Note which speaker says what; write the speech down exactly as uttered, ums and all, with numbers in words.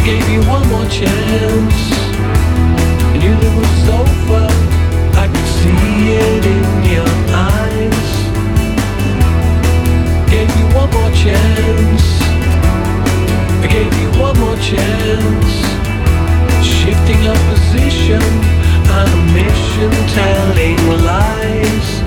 Speaker 1: gave you one more chance. I knew that it was over, I could see it in your eyes. Gave you one more chance. I gave you one more chance. Shifting our position on a mission, telling lies.